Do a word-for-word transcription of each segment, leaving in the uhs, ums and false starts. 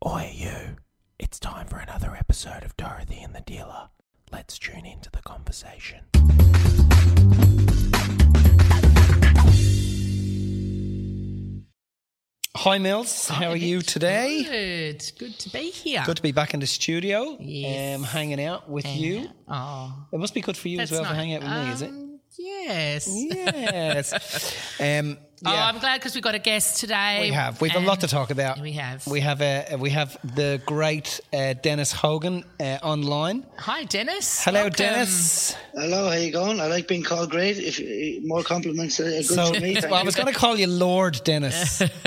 Oi, you. It's time for another episode of Dorothy and the Dealer. Let's tune into the conversation. Hi Mills, how are you today? Good, good to be here. Good to be back in the studio, Yes. um, hanging out with And- you. Oh, It must be good for you as well that's to nice. hang out with me, is it? Um, Yes. Yes. um, Oh, yeah, I'm glad because we've got a guest today. we have. We've a and lot to talk about. We have. We have uh, we have the great uh, Dennis Hogan uh, online. Hi, Dennis. Hello, Welcome. Dennis. Hello, how you going? I like being called great. If uh, more compliments are good So for me. Thank well, I you. was going to call you Lord Dennis. You're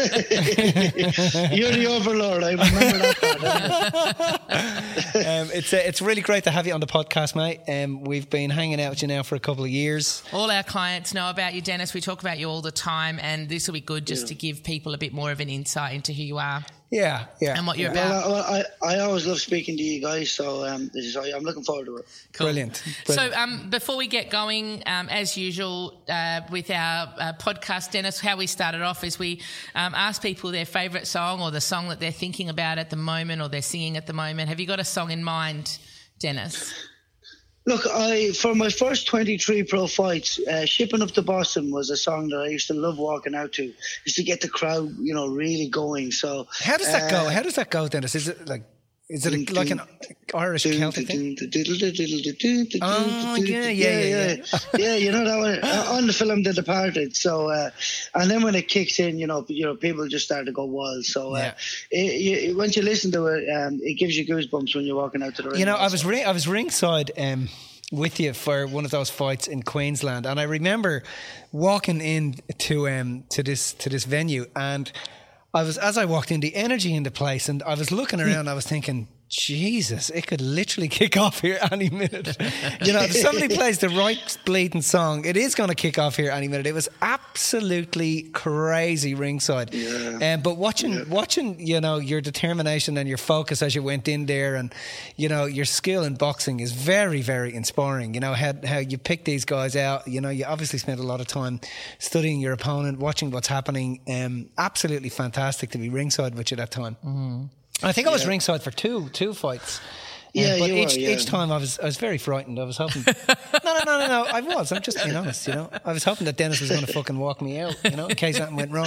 the overlord. I remember that part. um, it's uh, it's really great to have you on the podcast, mate. Um, we've been hanging out with you now for a couple of years. All our clients know about you, Dennis. We talk about you all the time, and this will be good just to give people a bit more of an insight into who you are Yeah, yeah. and what you're about. Well, I, I, I always love speaking to you guys, so um, this is, I'm looking forward to it. Cool. Brilliant. Brilliant. So, um, before we get going, um, as usual, uh, with our uh, podcast, Dennis, how we started off is we um, ask people their favourite song or the song that they're thinking about at the moment or they're singing at the moment. Have you got a song in mind, Dennis? Look, I for my first twenty-three pro fights, uh, Shipping Up to Boston was a song that I used to love walking out to, just to get the crowd, you know, really going. So How does that go? uh, How does that go, Dennis? Is it like, is it a, like an Irish Celtic thing? Oh, yeah, yeah, yeah, yeah. Yeah, you know that one uh, on the film The Departed. So, uh, and then when it kicks in, you know, you know, people just start to go wild. So, uh, Yeah. it, you, once you listen to it, um, it gives you goosebumps when you're walking out to the ring. You know, I was ring, I was ringside um, with you for one of those fights in Queensland, and I remember walking in to um, to this to this venue, and I was as I walked in, the energy in the place, and I was looking around, I was thinking, Jesus, it could literally kick off here any minute. You know, if somebody plays the right bleeding song, it is going to kick off here any minute. It was absolutely crazy ringside. Yeah. Um, but watching, Yeah. watching, you know, your determination and your focus as you went in there, and you know, your skill in boxing is very, very inspiring. You know how how you pick these guys out. You know, you obviously spent a lot of time studying your opponent, watching what's happening. Um, absolutely fantastic to be ringside with you that time. Mm-hmm. I think I was Yeah. ringside for two two fights. Yeah, Um, but you each were, yeah. each time I was I was very frightened. I was hoping. no, no, no, no, no. I was. I'm just being honest. You know, I was hoping that Dennis was going to fucking walk me out. You know, in case something went wrong.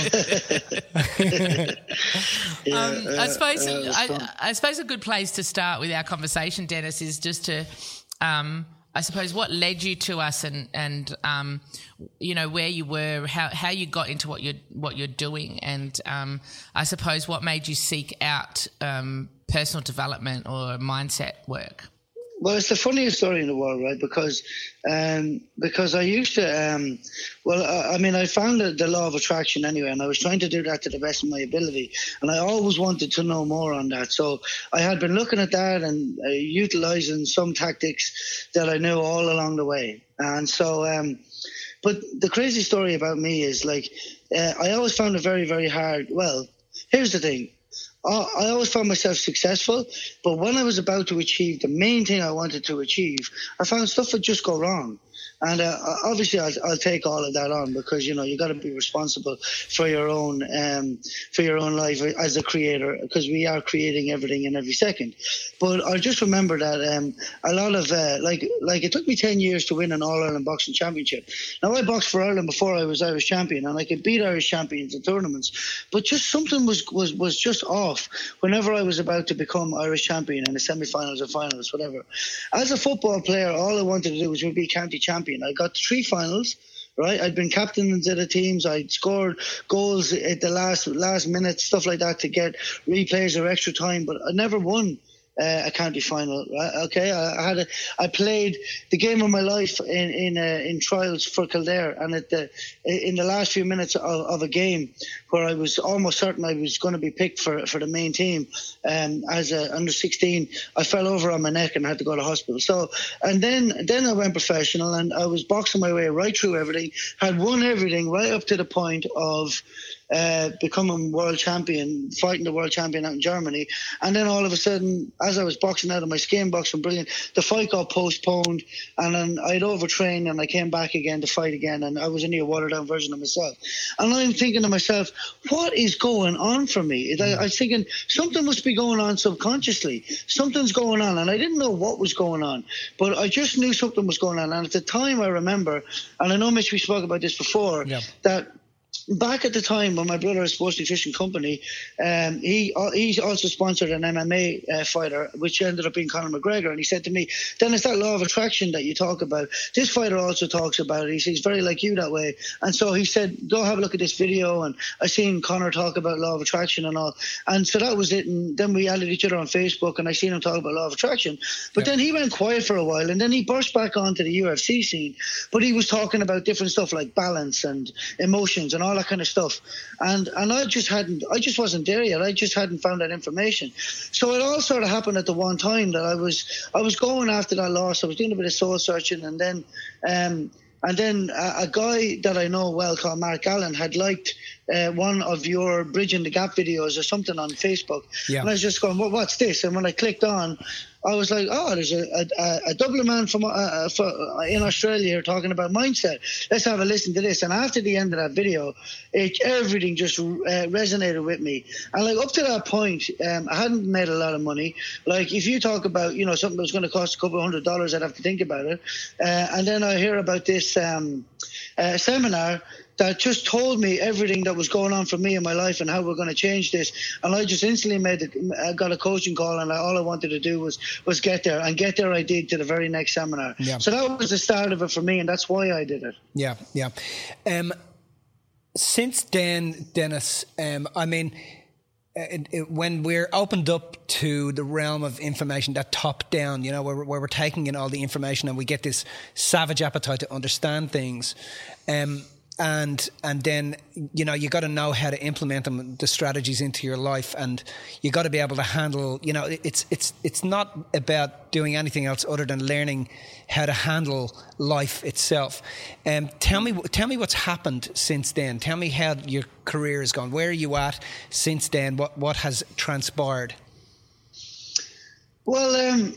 Yeah, Um, uh, I suppose uh, it was fun. I, I suppose a good place to start with our conversation, Dennis, is just to, um, I suppose, what led you to us, and and um, you know, where you were, how how you got into what you're what you're doing, and um, I suppose what made you seek out um, personal development or mindset work. Well, it's the funniest story in the world, right? Because, um, because I used to, um, well, I, I mean, I found the, the law of attraction anyway, and I was trying to do that to the best of my ability, and I always wanted to know more on that. So I had been looking at that and uh, utilizing some tactics that I knew all along the way, and so. Um, but the crazy story about me is like, uh, I always found it very, very hard. Well, here's the thing. I always found myself successful, but when I was about to achieve the main thing I wanted to achieve, I found stuff would just go wrong. And uh, obviously, I'll, I'll take all of that on because, you know, you got to be responsible for your own um, for your own life as a creator, because we are creating everything in every second. But I just remember that um, a lot of uh, like like it took me ten years to win an All Ireland boxing championship. Now I boxed for Ireland before I was Irish champion, and I could beat Irish champions in tournaments. But just something was was was just off whenever I was about to become Irish champion in the semi-finals or finals, whatever. As a football player, all I wanted to do was be county champion. I got to three finals, right? I'd been captain of the teams. I'd scored goals at the last last minute, stuff like that, to get replays or extra time, but I never won uh, a county final. Right? Okay, I, I had a, I played the game of my life in in, uh, in trials for Kildare, and at the in the last few minutes of, of a game where I was almost certain I was going to be picked for for the main team um, as a under sixteen, I fell over on my neck and had to go to hospital. So, and then then I went professional, and I was boxing my way right through everything. Had won everything right up to the point of uh, becoming world champion, fighting the world champion out in Germany. And then all of a sudden, as I was boxing out of my skin, boxing brilliant, the fight got postponed, and then I'd overtrained and I came back again to fight again, and I was only a watered down version of myself. And I'm thinking to myself, what is going on for me? I, I was thinking something must be going on subconsciously. Something's going on, and I didn't know what was going on, but I just knew something was going on. And at the time, I remember, and I know Mitch, we spoke about this before, yeah. that back at the time when my brother had Sports Nutrition Company, um, he he also sponsored an M M A uh, fighter, which ended up being Conor McGregor. And he said to me, Dennis, that law of attraction that you talk about, this fighter also talks about it. He says, he's very like you that way. And so he said, go have a look at this video. And I seen Conor talk about law of attraction and all. And so that was it. And then we added each other on Facebook, and I seen him talk about law of attraction. But yeah. then he went quiet for a while, and then he burst back onto the U F C scene. But he was talking about different stuff like balance and emotions and all that kind of stuff, and and I just hadn't I just wasn't there yet. I just hadn't found that information. So it all sort of happened at the one time that I was I was going after that loss. I was doing a bit of soul searching, and then um and then a, a guy that I know well called Mark Allen had liked uh, one of your Bridging the Gap videos or something on Facebook. Yeah. And I was just going, well, what's this? And when I clicked on, I was like, oh, there's a, a, a Dublin man from uh, for, uh, in Australia here talking about mindset. Let's have a listen to this. And after the end of that video, it, everything just uh, resonated with me. And like up to that point, um, I hadn't made a lot of money. Like if you talk about, you know, something that was going to cost a couple of hundred dollars, I'd have to think about it. Uh, and then I hear about this um, uh, seminar that just told me everything that was going on for me in my life and how we're going to change this. And I just instantly made the, I got a coaching call, and I, all I wanted to do was was get there. And get there I did to the very next seminar. Yeah. So that was the start of it for me, and that's why I did it. Yeah, yeah. Um, since then, Dennis, um, I mean, It, it, when we're opened up to the realm of information, that top down, you know, where, where we're taking in all the information and we get this savage appetite to understand things, um, and and then, you know, you got to know how to implement them, the strategies into your life, and you got to be able to handle, you know, it's it's it's not about doing anything else other than learning how to handle life itself. Um, tell me, tell me what's happened since then. Tell me how your career has gone. Where are you at since then? What what has transpired? Well, um,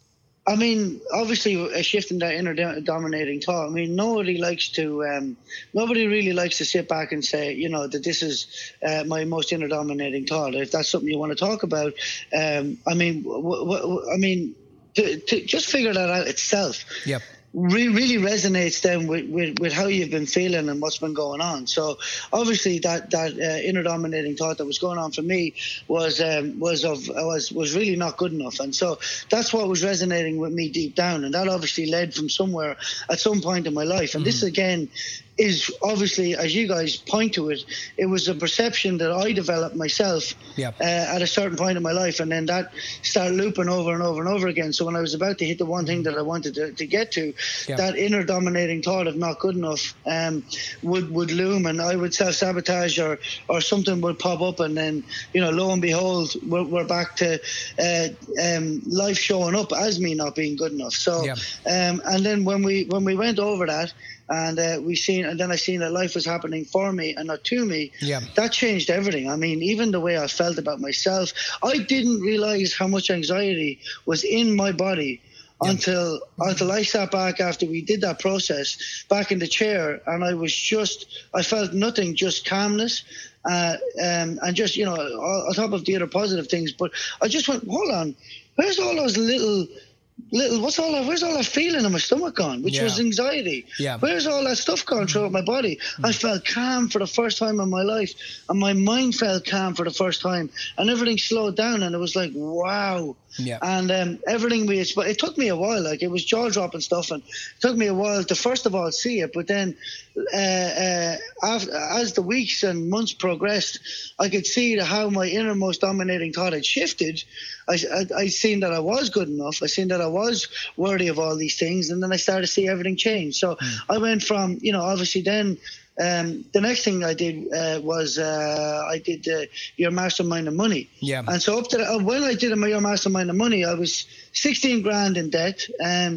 I mean, obviously, a shift in that inner dominating thought. I mean, nobody likes to, um, nobody really likes to sit back and say, you know, that this is uh, my most inner dominating thought. If that's something you want to talk about, um, I mean, w- w- I mean, to, to just figure that out itself. Yep. Re- really resonates then with, with, with how you've been feeling and what's been going on. So obviously that that uh, inner dominating thought that was going on for me was um, was of was was really not good enough, and so that's what was resonating with me deep down, and that obviously led from somewhere at some point in my life. And mm-hmm. this again is obviously, as you guys point to it, it was a perception that I developed myself yeah. uh, at a certain point in my life, and then that started looping over and over and over again. So when I was about to hit the one thing that I wanted to, to get to, yeah. that inner dominating thought of not good enough um, would, would loom, and I would self-sabotage, or, or something would pop up, and then, you know, lo and behold, we're, we're back to uh, um, life showing up as me not being good enough. So, yeah. um, and then when we when we went over that, and uh, we seen, and then I seen that life was happening for me and not to me. Yeah. That changed everything. I mean, even the way I felt about myself. I didn't realize how much anxiety was in my body yeah. until until I sat back after we did that process, back in the chair, and I was just, I felt nothing, just calmness. Uh, um, and just, you know, on top of the other positive things. But I just went, hold on, where's all those little... Little, what's all that? Where's all that feeling in my stomach gone? Which yeah. was anxiety. Yeah. Where's all that stuff gone throughout my body? Mm. I felt calm for the first time in my life, and my mind felt calm for the first time, and everything slowed down, and it was like, wow. Yeah. And um, everything we, but it took me a while. Like, it was jaw dropping stuff, and it took me a while to first of all see it. But then, uh, uh, after, as the weeks and months progressed, I could see how my innermost dominating thought had shifted. I, I, I seen that I was good enough. I seen that I was worthy of all these things, and then I started to see everything change. So mm. I went from, you know, obviously then. Um, the next thing I did uh, was uh, I did uh, Your Mastermind of Money. Yeah. And so up to the, uh, when I did Your Mastermind of Money, I was sixteen grand in debt. And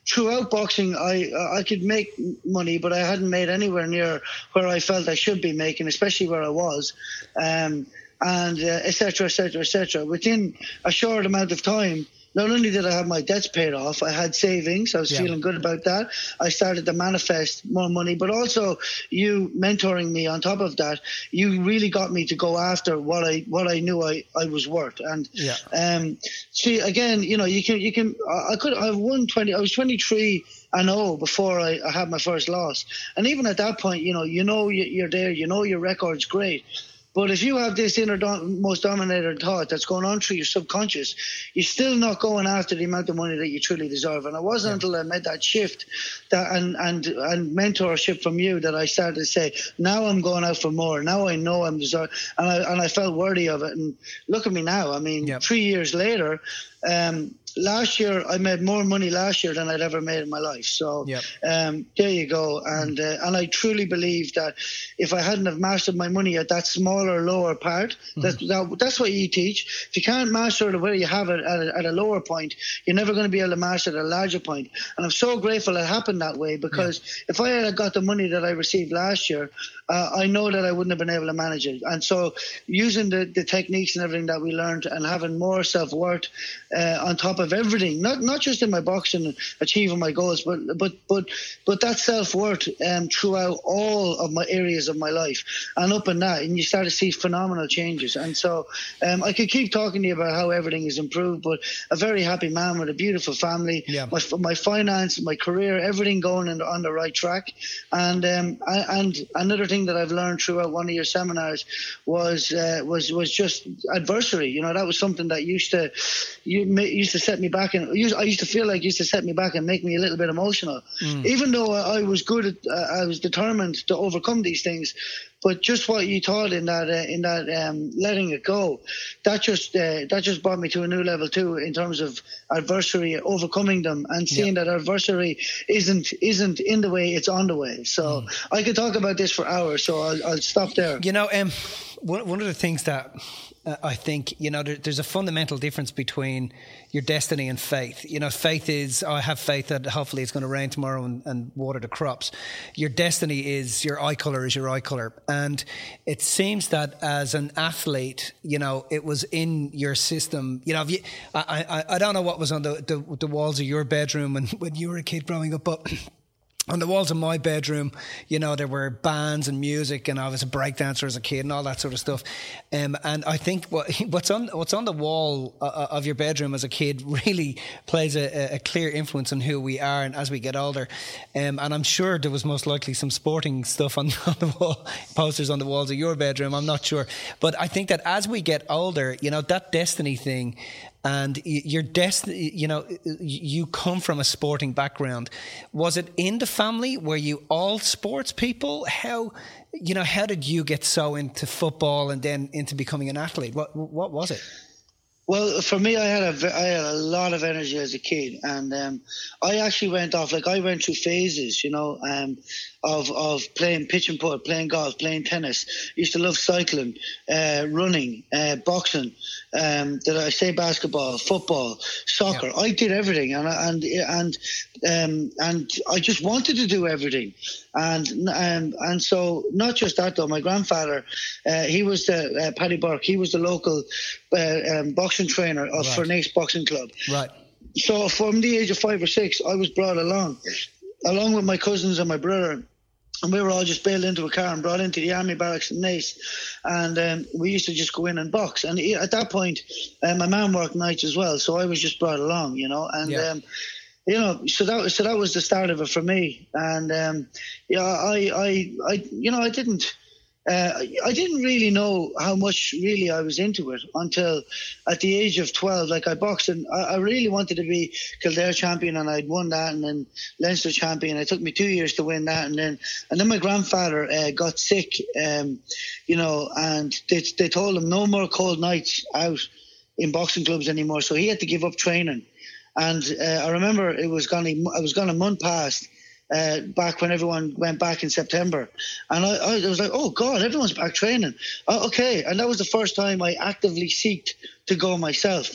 throughout boxing, I I could make money, but I hadn't made anywhere near where I felt I should be making, especially where I was, um, and uh, et cetera, et cetera, et cetera. Within a short amount of time, not only did I have my debts paid off, I had savings. I was yeah. feeling good about that. I started to manifest more money, but also you mentoring me on top of that, you really got me to go after what I what I knew I, I was worth. And yeah. um, see, again, you know, you can you can I could I won twenty. I was twenty-three and oh before I, I had my first loss, and even at that point, you know, you know you're there. You know your record's great. But if you have this inner dom- most dominator thought that's going on through your subconscious, you're still not going after the amount of money that you truly deserve. And it wasn't yeah. until I made that shift that and, and and mentorship from you that I started to say, now I'm going out for more. Now I know I'm deserving. And I, and I felt worthy of it. And look at me now. I mean, yep. three years later, um, last year I made more money last year than I'd ever made in my life. So yep. um, there you go. And uh, and I truly believe that if I hadn't have mastered my money at that smaller, lower part, mm-hmm. that, that that's what you teach. If you can't master it where you have it at a, at a lower point, you're never going to be able to master it at a larger point. And I'm so grateful it happened that way, because yeah. if I had got the money that I received last year, uh, I know that I wouldn't have been able to manage it. And so using the, the techniques and everything that we learned and having more self-worth uh, on top of everything, not not just in my boxing and achieving my goals, but but but but that self-worth um, throughout all of my areas of my life, and up in that, and you start to see phenomenal changes. And so um, I could keep talking to you about how everything has improved, but a very happy man with a beautiful family, yeah. my my finance, my career, everything going in, on the right track. And um, and another thing that I've learned throughout one of your seminars was uh, was was just adversity. You know, that was something that used to you used to set me back, and I used to feel like it used to set me back and make me a little bit emotional. Mm. Even though I was good at, uh, I was determined to overcome these things. But just what you taught in that, uh, in that um, letting it go, that just uh, that just brought me to a new level too, in terms of adversity, overcoming them, and seeing yeah. that adversity isn't isn't in the way, it's on the way. So mm. I could talk about this for hours. So I'll, I'll stop there. You know, um, one one of the things that uh, I think, you know, there, there's a fundamental difference between your destiny and faith. You know, faith is, oh, I have faith that hopefully it's going to rain tomorrow and, and water the crops. Your destiny is, your eye colour is your eye colour. And it seems that as an athlete, you know, it was in your system. You know, you, I, I I don't know what was on the, the, the walls of your bedroom when, when you were a kid growing up, but on the walls of my bedroom, you know, there were bands and music, and I was a breakdancer as a kid and all that sort of stuff. Um, and I think what, what's on what's on the wall uh, of your bedroom as a kid really plays a, a clear influence on who we are and as we get older. Um, and I'm sure there was most likely some sporting stuff on, on the wall, posters on the walls of your bedroom. I'm not sure. But I think that as we get older, you know, that destiny thing, and your destiny, you know, you come from a sporting background. Was it in the family? Were you all sports people? How, you know, how did you get so into football and then into becoming an athlete? What what was it? Well, for me, I had a I had a lot of energy as a kid, and um, I actually went off like I went through phases, you know, um, of of playing pitch and putt, playing golf, playing tennis. Used to love cycling, uh, running, uh, boxing. Um, did I say basketball, football, soccer? Yeah. I did everything, and and and um, and I just wanted to do everything, and um, and so not just that though. My grandfather, uh, he was the uh, Paddy Burke. He was the local uh, um, boxing trainer of right. Furnace Boxing Club. Right. So from the age of five or six, I was brought along, along with my cousins and my brother. And we were all just bailed into a car and brought into the army barracks in Naas. And um, we used to just go in and box. And at that point, uh, my mum worked nights as well. So I was just brought along, you know. And, yeah. um, you know, so that, so that was the start of it for me. And, um, yeah, I, I, I, you know, I didn't... Uh, I didn't really know how much really I was into it until at the age of twelve. Like I boxed, and I, I really wanted to be Kildare champion, and I'd won that, and then Leinster champion. It took me two years to win that, and then and then my grandfather uh, got sick, um, you know, and they they told him no more cold nights out in boxing clubs anymore, so he had to give up training. And uh, I remember it was gone. I was gone a month past. Uh, back when everyone went back in September, and I, I was like, oh God, everyone's back training. Oh, okay, and that was the first time I actively seeked to go myself.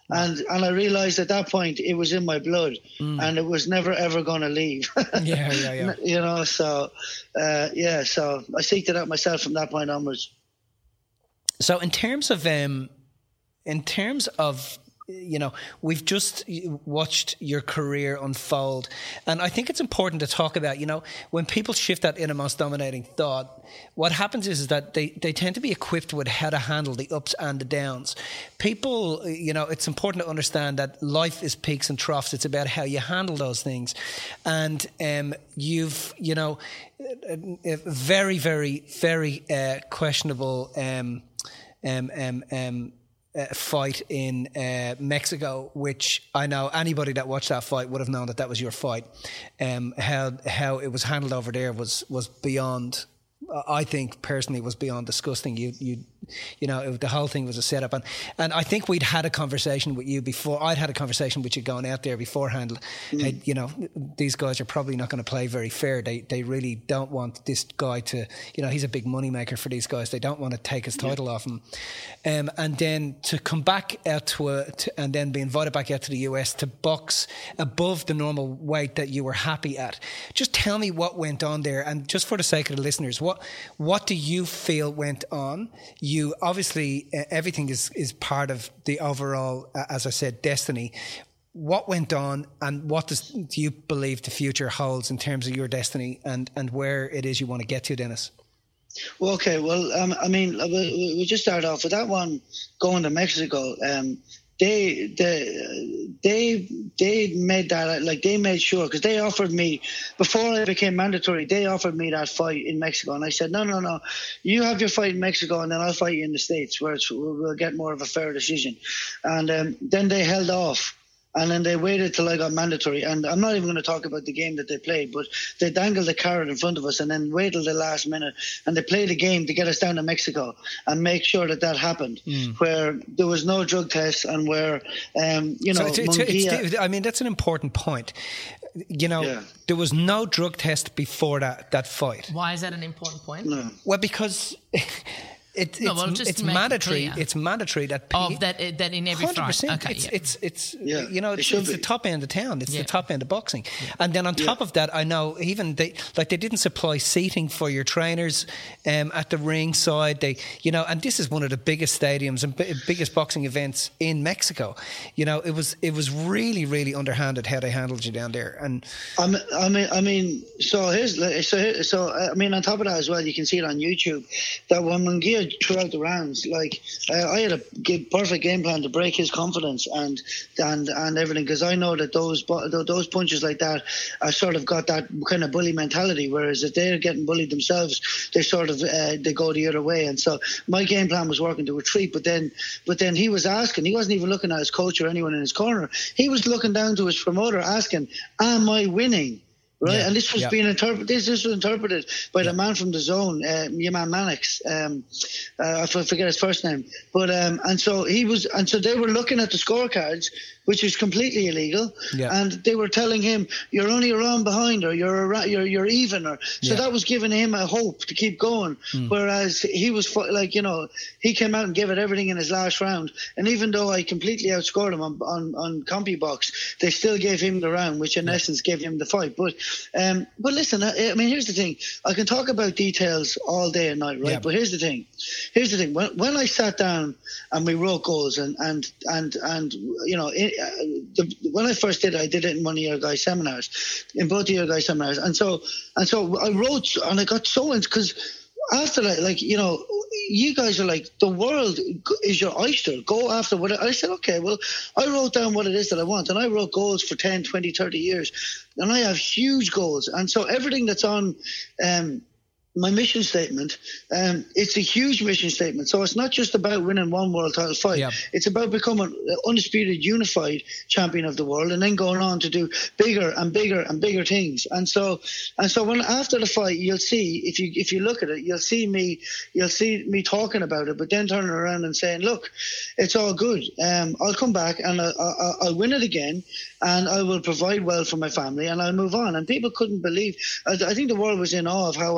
And and I realized at that point it was in my blood, Mm. and it was never ever going to leave. Yeah, yeah, yeah. You know, so uh, yeah, so I seeked it out myself from that point onwards. So in terms of um, in terms of you know, we've just watched your career unfold, and I think it's important to talk about, you know, when people shift that innermost dominating thought, what happens is, is that they, they tend to be equipped with how to handle the ups and the downs. People, you know, it's important to understand that life is peaks and troughs. It's about how you handle those things. And um, you've, you know, a, a very, very, very uh, questionable um, um, um, um, Uh, fight in uh, Mexico, which I know anybody that watched that fight would have known that that was your fight. Um, how how it was handled over there was was beyond. I think personally was beyond disgusting. You you you know it, the whole thing was a setup, and and I think we'd had a conversation with you before. I'd had a conversation with you going out there beforehand. Mm. Hey, you know, these guys are probably not going to play very fair. They they really don't want this guy to, you know, he's a big money maker for these guys. They don't want to take his title yeah. off him. Um, and then to come back out to, a, to and then be invited back out to the U S to box above the normal weight that you were happy at. Just tell me what went on there, and just for the sake of the listeners, what what do you feel went on? You obviously uh, everything is is part of the overall, uh, as I said, destiny. What went on, and what does do you believe the future holds in terms of your destiny and and where it is you want to get to, Dennis? Well, okay. Well, um, I mean, we, we just started off with that one going to Mexico. Um, they, they, they, they made that, like, they made sure, because they offered me, before I became mandatory, they offered me that fight in Mexico. And I said, no, no, no, you have your fight in Mexico, and then I'll fight you in the States, where it's, we'll get more of a fair decision. And um, then they held off. And then they waited till I got mandatory. And I'm not even going to talk about the game that they played, but they dangled the carrot in front of us and then waited the last minute. And they played a game to get us down to Mexico and make sure that that happened, mm. where there was no drug tests and where, um, you know, so it's, it's, it's, I mean, that's an important point. You know, yeah. there was no drug test before that, that fight. Why is that an important point? No. Well, because... It, no, it's well, just it's mandatory. It it's mandatory that of oh, that that in every one hundred percent. Fight. Okay, it's, yeah. it's it's yeah, you know it's, it it's the top end of town. It's yeah. the top end of boxing. Yeah. And then on top yeah. of that, I know even they like they didn't supply seating for your trainers um, at the ring side. They you know, and this is one of the biggest stadiums and b- biggest boxing events in Mexico. You know, it was it was really really underhanded how they handled you down there. And I mean, I mean, I mean so here's so so I mean on top of that as well, you can see it on YouTube that when Munguia threw out the round. Like uh, I had a perfect game plan to break his confidence and and and everything, because I know that those those punches like that are sort of got that kind of bully mentality, whereas if they're getting bullied themselves, they sort of uh, they go the other way. And so my game plan was working to retreat, but then but then he was asking, he wasn't even looking at his coach or anyone in his corner, he was looking down to his promoter asking, am I winning? Right, yeah, and this was yeah. being interpreted. This, this was interpreted by yeah. the man from the zone, uh, Yaman Mannix. Um, uh, I forget his first name, but um, and so he was, and so they were looking at the scorecards, which is completely illegal, yeah. and they were telling him you're only a round behind, or you're a, you're you're even, or so yeah. that was giving him a hope to keep going. Mm. Whereas he was like, you know, he came out and gave it everything in his last round, and even though I completely outscored him on on, on CompuBox, they still gave him the round, which in yeah. essence gave him the fight. But Um, but listen, I, I mean, here's the thing. I can talk about details all day and night, right? Yeah. But here's the thing. Here's the thing. When, when I sat down and we wrote goals and, and, and, and you know, it, uh, the, when I first did it, I did it in one of your guys' seminars, in both of your guys' seminars. And so, and so I wrote, and I got so into, because after that, like, you know, you guys are like, the world is your oyster. Go after what I said. Okay, well, I wrote down what it is that I want, and I wrote goals for ten, twenty, thirty years, and I have huge goals. And so everything that's on um, my mission statement, um, it's a huge mission statement. So it's not just about winning one world title fight. Yeah. It's about becoming an undisputed, unified champion of the world, and then going on to do bigger and bigger and bigger things. And so, and so when after the fight, you'll see, if you if you look at it, you'll see me, you'll see me talking about it, but then turning around and saying, "Look, it's all good. Um, I'll come back and I, I, I'll win it again, and I will provide well for my family, and I'll move on." And people couldn't believe. I, I think the world was in awe of how I handled that.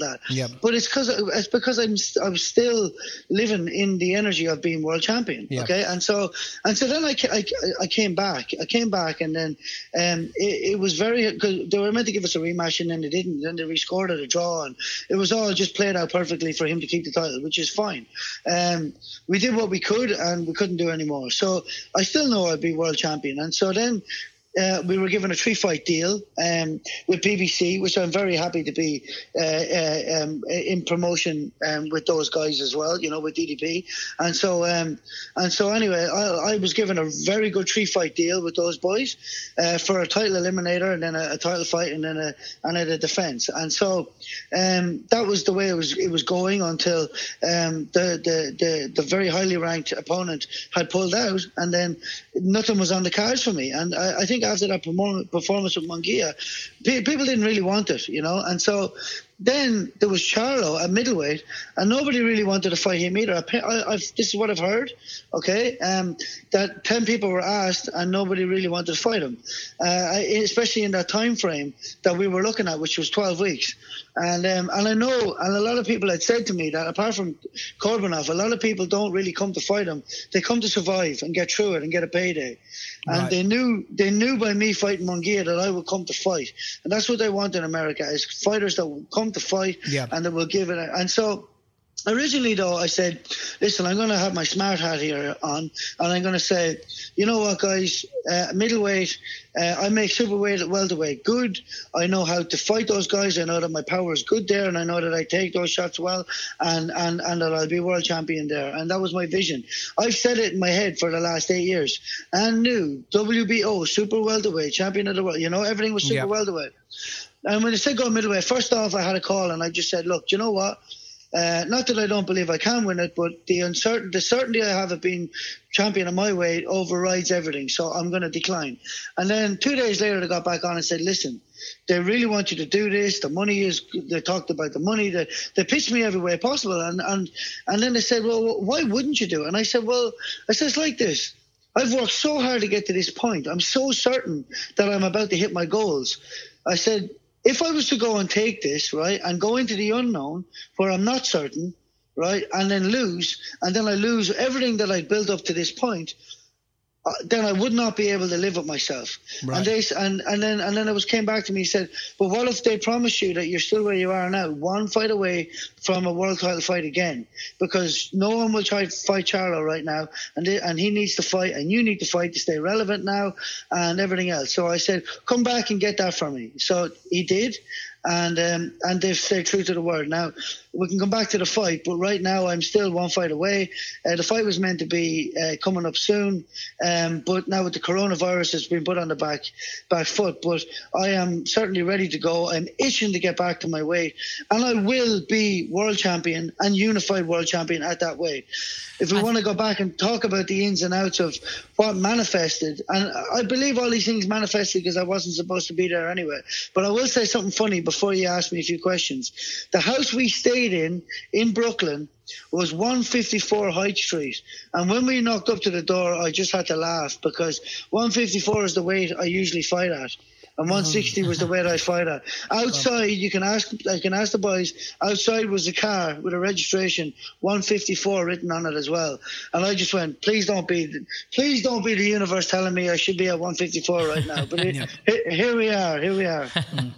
that. Yeah. But it's because it's because I'm I was still living in the energy of being world champion. Yeah. Okay, and so and so then I, I, I came back. I came back, and then um, it, it was very because they were meant to give us a rematch, and then they didn't. Then they rescored it a draw, and it was all just played out perfectly for him to keep the title, which is fine. Um, we did what we could, and we couldn't do any more. So I still know I'd be world champion, and so then. Uh, we were given a three-fight deal um, with B B C, which I'm very happy to be uh, uh, um, in promotion um, with those guys as well, you know, with D D P. And so, um, and so anyway, I, I was given a very good three-fight deal with those boys uh, for a title eliminator, and then a, a title fight, and then a and then a defence. And so um, that was the way it was it was going until um, the, the the the very highly ranked opponent had pulled out, and then nothing was on the cards for me. And I, I think after that performance with Munguia, people didn't really want it, you know. And so then there was Charlo at middleweight, and nobody really wanted to fight him either. I, I, I've, this is what I've heard, okay, um, that ten people were asked and nobody really wanted to fight him, uh, especially in that time frame that we were looking at, which was twelve weeks. And um, and I know, and a lot of people had said to me that apart from Korbanov, a lot of people don't really come to fight him. They come to survive and get through it and get a payday. And Right. they knew they knew by me fighting Munguia that I would come to fight. And that's what they want in America, is fighters that will come to fight Yeah. and that will give it. A, and so originally, though, I said, listen, I'm going to have my smart hat here on, and I'm going to say, you know what, guys, uh, middleweight, uh, I make superweight, welterweight good. I know how to fight those guys. I know that my power is good there, and I know that I take those shots well, and, and, and that I'll be world champion there. And that was my vision. I've said it in my head for the last eight years. And new W B O, super welterweight, champion of the world. You know, everything was super Yeah. welterweight. And when they said go middleweight, first off, I had a call, and I just said, look, you know what? Uh, not that I don't believe I can win it, but the uncertain, the certainty I have of being champion of my weight overrides everything. So I'm going to decline. And then two days later, they got back on and said, listen, they really want you to do this. The money is, they talked about the money. They, they pitched me every way possible. And, and, and then they said, well, why wouldn't you do it? And I said, well, I said, it's like this. I've worked so hard to get to this point. I'm so certain that I'm about to hit my goals. I said, if I was to go and take this, right, and go into the unknown where I'm not certain, right, and then lose, and then I lose everything that I built up to this point, uh, then I would not be able to live with myself. Right. And they and and then and then it was came back to me and said, but what if they promise you that you're still where you are now, one fight away from a world title fight again? Because no one will try to fight Charlo right now, and they, and he needs to fight, and you need to fight to stay relevant now, and everything else. So I said, come back and get that for me. So he did. And um, and they've stayed true to the word. Now, we can come back to the fight, but right now I'm still one fight away. Uh, the fight was meant to be uh, coming up soon, um, but now with the coronavirus, it's been put on the back back foot. But I am certainly ready to go. I'm itching to get back to my weight, and I will be world champion and unified world champion at that weight. If we want to go back and talk about the ins and outs of what manifested, and I believe all these things manifested because I wasn't supposed to be there anyway. But I will say something funny before you ask me a few questions. The house we stayed in, in Brooklyn, was one fifty-four High Street. And when we knocked up to the door, I just had to laugh because one fifty-four is the weight I usually fight at. And one sixty was the weight I fight at. Outside, you can ask, I can ask the boys, outside was a car with a registration, one fifty-four written on it as well. And I just went, please don't be, please don't be the universe telling me I should be at one fifty-four right now. But it, here, here we are, here we are.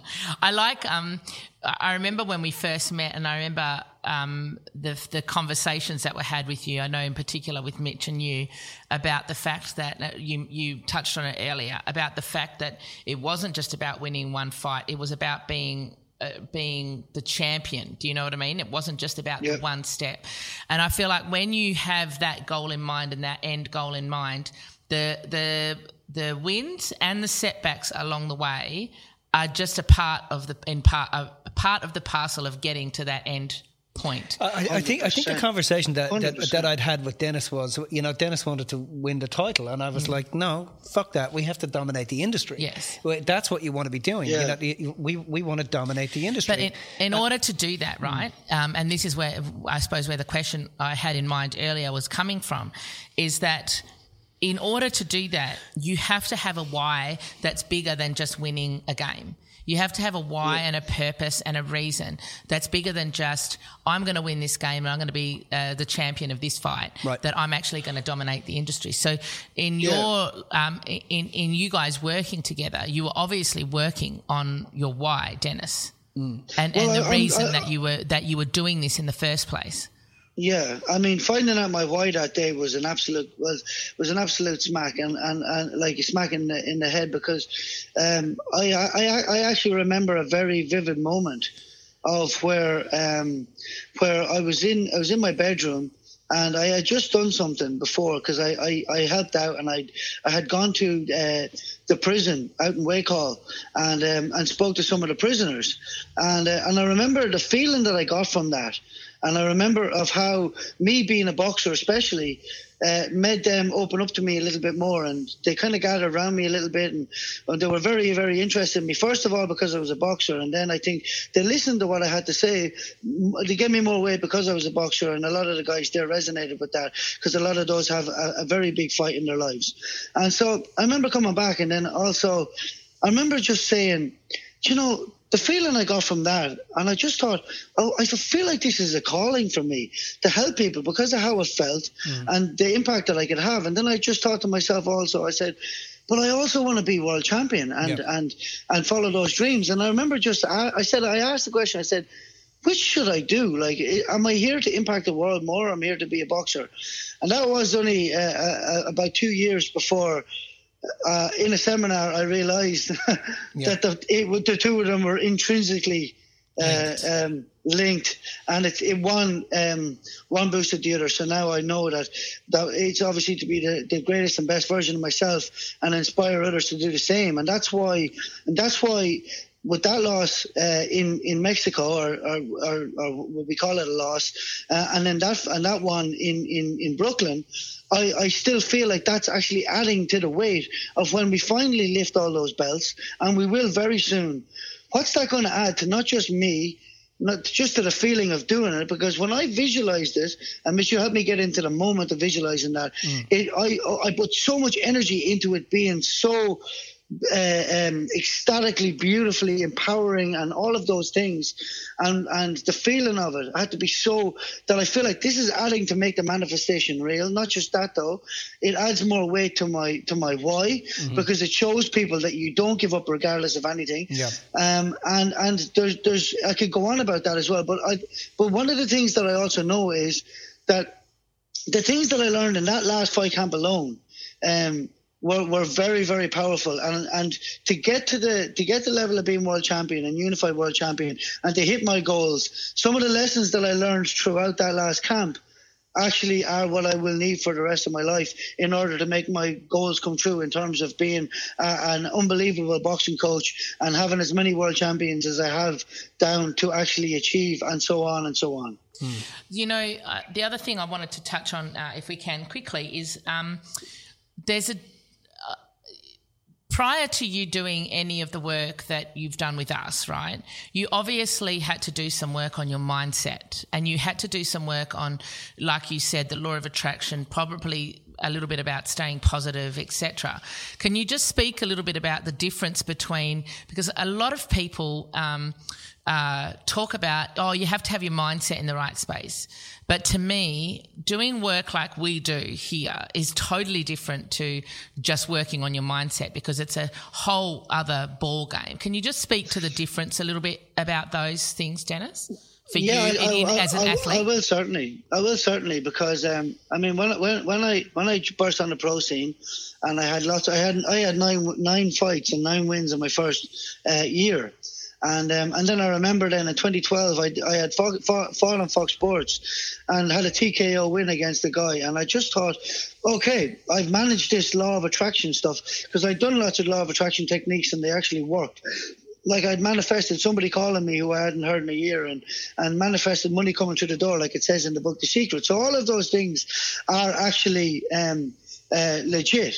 I like, um, I remember when we first met, and I remember um, the the conversations that were had with you. I know in particular with Mitch and you about the fact that uh, you you touched on it earlier about the fact that it wasn't just about winning one fight; it was about being uh, being the champion. Do you know what I mean? It wasn't just about Yeah. the one step. And I feel like when you have that goal in mind and that end goal in mind, the the the wins and the setbacks along the way are just a part of the in part a part of the parcel of getting to that end point. I, I think I think the one hundred percent. conversation that, that one hundred percent. that I'd had with Dennis was, you know, Dennis wanted to win the title, and I was like, no, fuck that. We have to dominate the industry. Yes. Well, that's what you want to be doing. Yeah. You know, the- we we want to dominate the industry. But in, in order to do that, right, um, and this is where I suppose where the question I had in mind earlier was coming from, is that in order to do that, you have to have a why that's bigger than just winning a game. You have to have a why yeah. and a purpose and a reason that's bigger than just, I'm going to win this game and I'm going to be uh, the champion of this fight, right. that I'm actually going to dominate the industry. So in your, yeah. um, in, in you guys working together, you were obviously working on your why, Dennis, mm. and, well, and the I, reason I, that you were that you were doing this in the first place. Yeah, I mean, finding out my why that day was an absolute was was an absolute smack, and, and, and like a smack in the in the head, because um, I, I I actually remember a very vivid moment of where um, where I was in I was in my bedroom, and I had just done something before, because I, I, I helped out, and I I had gone to uh, the prison out in Wakehall and um, and spoke to some of the prisoners, and uh, and I remember the feeling that I got from that. And I remember of how me being a boxer especially uh, made them open up to me a little bit more, and they kind of gathered around me a little bit, and, and they were very, very interested in me. First of all, because I was a boxer, and then I think they listened to what I had to say. They gave me more weight because I was a boxer, and a lot of the guys there resonated with that, because a lot of those have a, a very big fight in their lives. And so I remember coming back, and then also I remember just saying, you know, the feeling I got from that, and I just thought, oh, I feel like this is a calling for me to help people because of how it felt mm. and the impact that I could have. And then I just thought to myself also, I said, but I also want to be world champion and, yeah. and, and follow those dreams. And I remember just, I, I said, I asked the question, I said, which should I do? Like, am I here to impact the world more, or am I here to be a boxer? And that was only uh, uh, about two years before Uh, in a seminar, I realised yeah. that the, it, the two of them were intrinsically uh, linked. Um, linked, and it, it one um, one boosted the other. So now I know that, that it's obviously to be the, the greatest and best version of myself and inspire others to do the same. And that's why, and that's why. With that loss uh, in in Mexico, or, or, or, or what we call it a loss, uh, and then that and that one in in in Brooklyn, I, I still feel like that's actually adding to the weight of when we finally lift all those belts, and we will very soon. What's that going to add to not just me, not just to the feeling of doing it? Because when I visualized it, and Mitch, you helped me get into the moment of visualizing that, mm. it, I I put so much energy into it being so. Uh, um, ecstatically, beautifully empowering, and all of those things, and and the feeling of it had to be so that I feel like this is adding to make the manifestation real. Not just that though, it adds more weight to my to my why, mm-hmm. because it shows people that you don't give up regardless of anything. Yeah. Um. And and there's there's I could go on about that as well, but I but one of the things that I also know is that the things that I learned in that last fight camp alone, um. Were, were very, very powerful, and and to get to the to get the level of being world champion and unified world champion, and to hit my goals, some of the lessons that I learned throughout that last camp actually are what I will need for the rest of my life in order to make my goals come true in terms of being uh, an unbelievable boxing coach and having as many world champions as I have down to actually achieve, and so on and so on. Hmm. You know, uh, the other thing I wanted to touch on, uh, if we can quickly, is um, there's a prior to you doing any of the work that you've done with us, right, you obviously had to do some work on your mindset, and you had to do some work on, like you said, the law of attraction, probably a little bit about staying positive, et cetera. Can you just speak a little bit about the difference between, because a lot of people um, uh, talk about, oh, you have to have your mindset in the right space. But to me, doing work like we do here is totally different to just working on your mindset, because it's a whole other ball game. Can you just speak to the difference a little bit about those things, Dennis? For yeah, you I, I, in, I, as an I, athlete? I will certainly. I will certainly, because um, I mean, when when when I when I burst on the pro scene, and I had lots, I had I had nine nine fights and nine wins in my first uh, year. And um, and then I remember then in twenty twelve, I, I had fought, fought, fought on Fox Sports and had a T K O win against the guy. And I just thought, okay, I've managed this law of attraction stuff, because I'd done lots of law of attraction techniques and they actually worked. Like I'd manifested somebody calling me who I hadn't heard in a year, and, and manifested money coming through the door, like it says in the book, The Secret. So all of those things are actually um, uh, legit.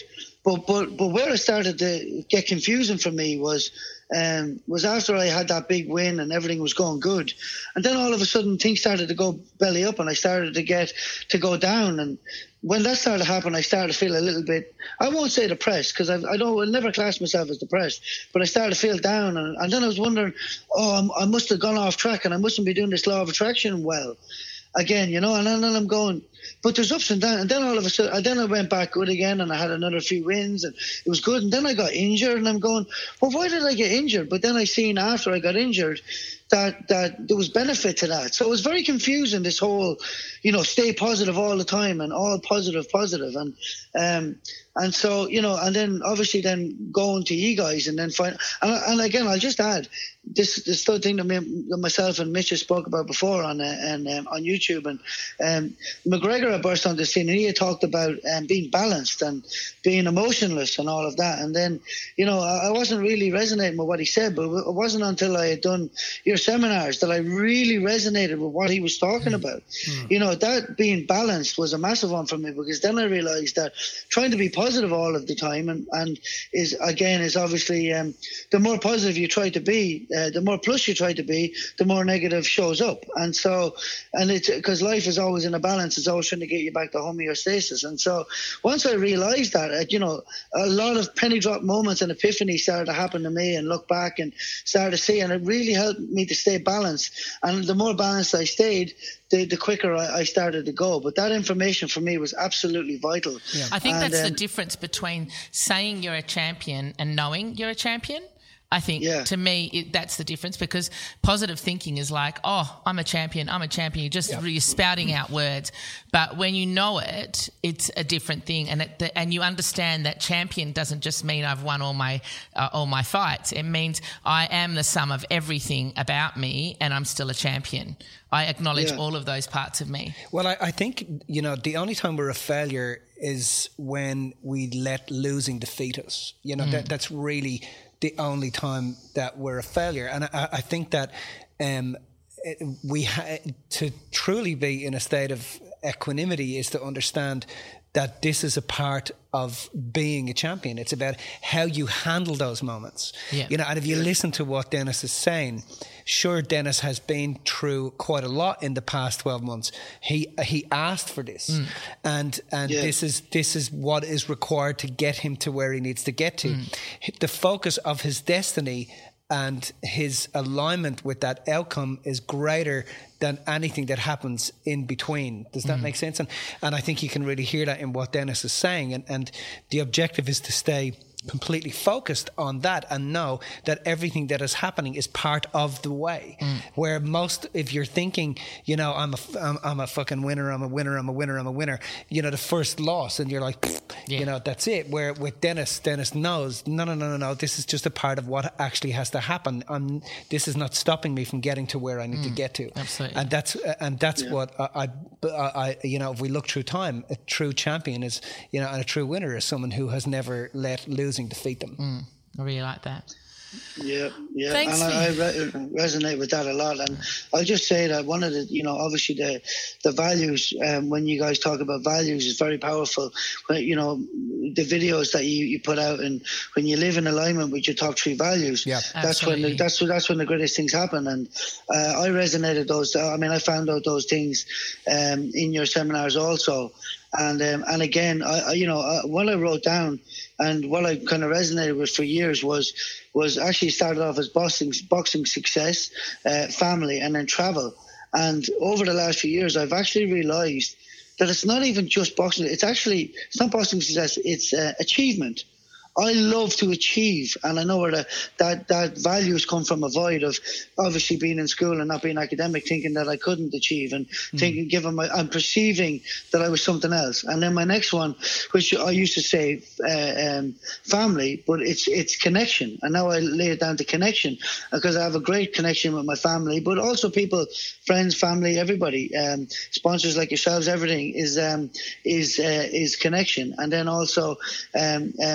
but but but where it started to get confusing for me was um, was after I had that big win and everything was going good, and then all of a sudden things started to go belly up, and I started to get to go down. And when that started to happen, I started to feel a little bit, I won't say depressed, because I don't, I'll never class myself as depressed, but I started to feel down. And, and then I was wondering, oh, I'm, I must have gone off track, and I mustn't be doing this law of attraction well again, you know. And then, then I'm going, but there's ups and downs. And then all of a sudden, and then I went back good again, and I had another few wins, and it was good. And then I got injured, and I'm going, well, why did I get injured? But then I seen after I got injured that that there was benefit to that. So it was very confusing, this whole, you know, stay positive all the time and all positive, positive. And um, and so, you know, and then obviously then going to you guys and then find, and, and again, I'll just add, this this third thing that, me, that myself and Mitch spoke about before on uh, and um, on YouTube, and um, McGregor had burst on the scene, and he had talked about um, being balanced and being emotionless and all of that. And then, you know, I, I wasn't really resonating with what he said, but it wasn't until I had done your seminars that I really resonated with what he was talking about. Mm. You know, that being balanced was a massive one for me, because then I realized that trying to be positive all of the time and, and is again is obviously um, the more positive you try to be, uh, the more plus you try to be, the more negative shows up. And so, and it's because life is always in a balance, it's always trying to get you back to homeostasis. And so once I realized that, uh, you know, a lot of penny drop moments and epiphany started to happen to me, and look back and started to see, and it really helped me to stay balanced. And the more balanced I stayed, the, the quicker I, I started to go. But that information for me was absolutely vital. Yeah. I think and, that's um, the difference between saying you're a champion and knowing you're a champion. I think yeah. to me it, that's the difference, because positive thinking is like, oh, I'm a champion, I'm a champion. You're just yeah. you're spouting out words. But when you know it, it's a different thing, and it, the, and you understand that champion doesn't just mean I've won all my uh, all my fights. It means I am the sum of everything about me, and I'm still a champion. I acknowledge yeah. all of those parts of me. Well, I, I think, you know, the only time we're a failure is when we let losing defeat us. You know, mm. that that's really the only time that we're a failure. And I, I think that um, it, we ha- to truly be in a state of equanimity is to understand that this is a part of being a champion. It's about how you handle those moments. Yeah. You know, and if you listen to what Dennis is saying, sure, Dennis has been through quite a lot in the past twelve months. He he asked for this, mm. and and yeah. this is this is what is required to get him to where he needs to get to. Mm. The focus of his destiny and his alignment with that outcome is greater than anything that happens in between. Does that mm. make sense? And and I think you can really hear that in what Dennis is saying. And, and the objective is to stay completely focused on that and know that everything that is happening is part of the way. Mm. Where most, if you're thinking, you know, I'm a, I'm, I'm a fucking winner, I'm a winner, I'm a winner, I'm a winner, you know, the first loss, and you're like, yeah. you know, that's it. Where with Dennis, Dennis knows, no, no, no, no, no, this is just a part of what actually has to happen. I'm, this is not stopping me from getting to where I need mm. to get to. Absolutely. And that's, and that's yeah. what I, I, I, you know, if we look through time, a true champion is, you know, and a true winner is someone who has never let lose defeat them. Mm, I really like that. Yeah, yeah, Thanks and I, I re- resonate with that a lot. And I'll just say that one of the, you know, obviously the the values, um, when you guys talk about values, is very powerful. When, you know, the videos that you, you put out, and when you live in alignment with your top three values, yeah, that's absolutely. when the, that's that's when the greatest things happen. And uh, I resonated those. I mean, I found out those things um, in your seminars also. And um, and again, I, I you know, uh, what I wrote down and what I kind of resonated with for years was was actually started off as boxing, boxing success, uh, family, and then travel. And over the last few years, I've actually realised that it's not even just boxing. It's actually it's not boxing success. It's uh, achievement. I love to achieve, and I know where the, that that values come from, a void of obviously being in school and not being academic, thinking that I couldn't achieve, and mm. thinking, given my, I'm perceiving that I was something else. And then my next one, which I used to say uh, um, family, but it's it's connection, and now I lay it down to connection, because I have a great connection with my family, but also people, friends, family, everybody, um, sponsors like yourselves, everything is um, is uh, is connection, and then also um, um, travel.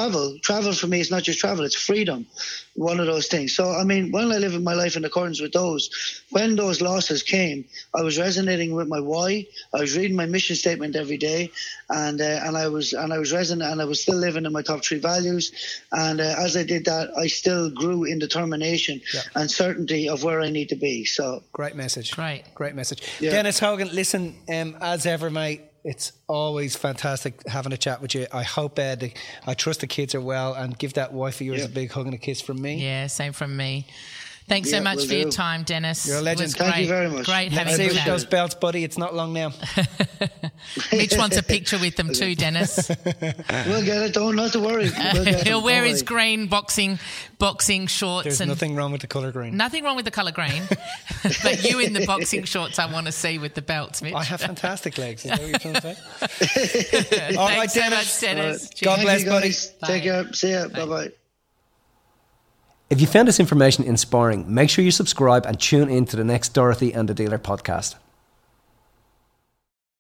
travel. Travel for me is not just travel; it's freedom. One of those things. So, I mean, when I live my life in accordance with those, when those losses came, I was resonating with my why. I was reading my mission statement every day, and uh, and I was and I was resonant, and I was still living in my top three values. And uh, as I did that, I still grew in determination yeah. and certainty of where I need to be. So great message. Great, great message. Yeah. Dennis Hogan, listen, um, as ever, mate. It's always fantastic having a chat with you. I hope, uh, the, I trust the kids are well, and give that wife of yours yeah. a big hug and a kiss from me. Yeah, same from me. Thanks yeah, so much for do. your time, Dennis. You're a legend. Thank great. you very much. Great Let's having see you. with those belts, buddy. It's not long now. Mitch wants a picture with them too, Dennis. We'll get it. Don't not to worry. We'll He'll wear his green boxing boxing shorts. There's and nothing wrong with the colour green. Nothing wrong with the colour green. But you in the boxing shorts, I want to see with the belts, Mitch. I have fantastic legs. Is that what you're trying to say? All right, Dennis. So much, Dennis. Right. God bless, buddy. Bye. Take care. See ya. Bye bye. If you found this information inspiring, make sure you subscribe and tune in to the next Dorothy and the Dealer podcast.